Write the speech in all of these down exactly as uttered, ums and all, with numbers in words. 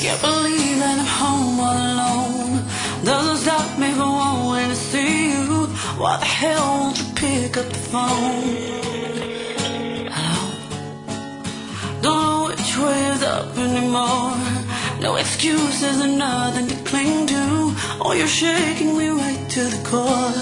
Can't believe that I'm home all alone. Doesn't stop me from wanting to see you. Why the hell won't you pick up the phone? Hello? Don't know which way is up anymore. No excuses and nothing to cling to. Oh, you're shaking me right to the core.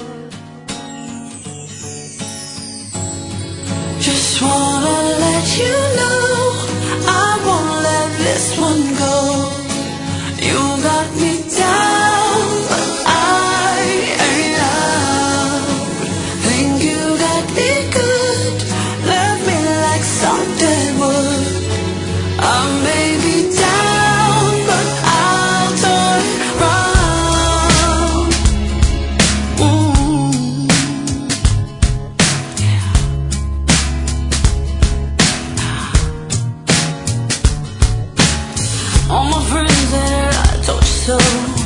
Just wanna let you know I won't let this one go. You got me down, but I ain't out. Think you got me good, left me like some dead wood. I may be down, but I'll turn round. Ooh. Yeah. All my friends said I told you so.